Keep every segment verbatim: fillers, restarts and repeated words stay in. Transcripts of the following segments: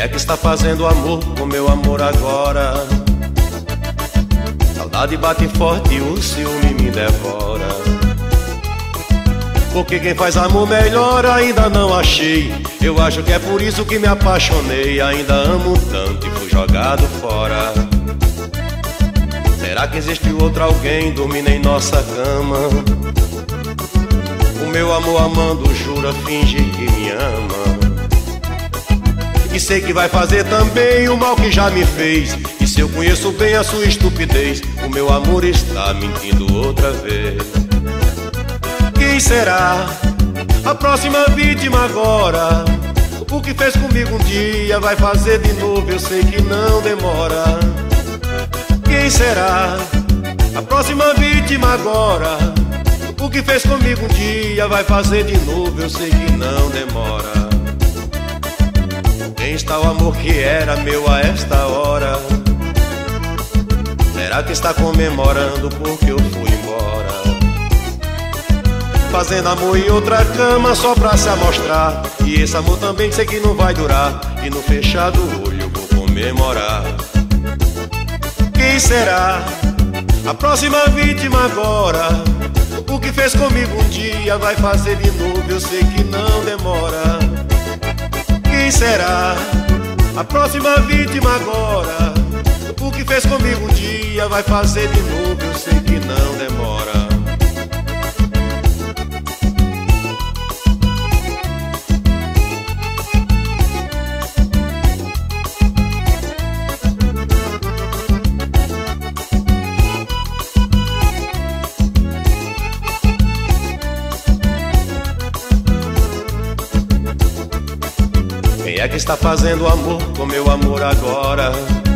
é que está fazendo amor com meu amor agora? Saudade bate forte e o ciúme me devora. Porque quem faz amor melhor ainda não achei. Eu acho que é por isso que me apaixonei. Ainda amo tanto e fui jogado fora. Será que existe outro alguém dormindo em nossa cama? O meu amor amando jura, finge que me ama. E sei que vai fazer também o mal que já me fez. E se eu conheço bem a sua estupidez, o meu amor está mentindo outra vez. Quem será a próxima vítima agora? O que fez comigo um dia vai fazer de novo, eu sei que não demora. Quem será a próxima vítima agora? O que fez comigo um dia vai fazer de novo, eu sei que não demora. Quem está o amor que era meu a esta hora? Será que está comemorando porque eu fui embora? Fazendo amor em outra cama só pra se amostrar. E esse amor também sei que não vai durar. E no fechado olho eu vou comemorar. Quem será a próxima vítima agora? O que fez comigo um dia vai fazer de novo, eu sei que não demora. Quem será a próxima vítima agora? O que fez comigo um dia vai fazer de novo, eu sei que não demora. Quem é que está fazendo amor com meu amor agora?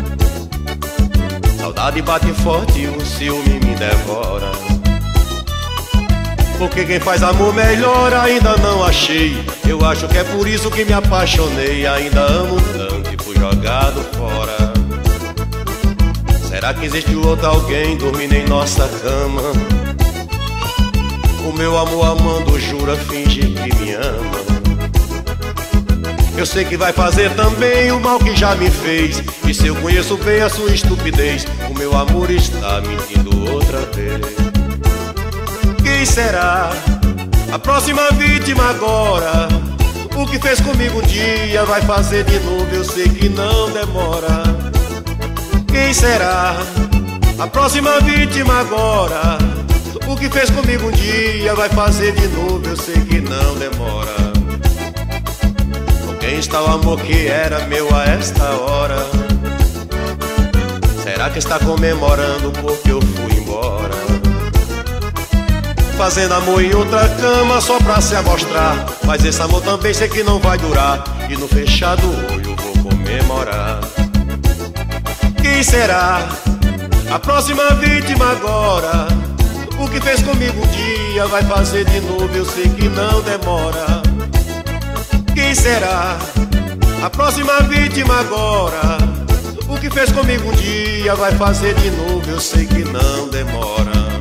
Saudade bate forte e o ciúme me devora. Porque quem faz amor melhor ainda não achei. Eu acho que é por isso que me apaixonei. Ainda amo tanto e fui jogado fora. Será que existe outro alguém dormindo em nossa cama? O meu amor amando jura, finge que me ama. Eu sei que vai fazer também o mal que já me fez. E se eu conheço bem a sua estupidez, o meu amor está mentindo outra vez. Quem será a próxima vítima agora? O que fez comigo um dia vai fazer de novo, eu sei que não demora. Quem será a próxima vítima agora? O que fez comigo um dia vai fazer de novo, eu sei que não demora. Quem está o amor que era meu a esta hora? Será que está comemorando porque eu fui embora? Fazendo amor em outra cama só pra se amostrar. Mas esse amor também sei que não vai durar. E no fechado olho vou comemorar. Quem será a próxima vítima agora? O que fez comigo um dia vai fazer de novo, eu sei que não demora. Quem será a próxima vítima agora? O que fez comigo um dia vai fazer de novo, eu sei que não demora.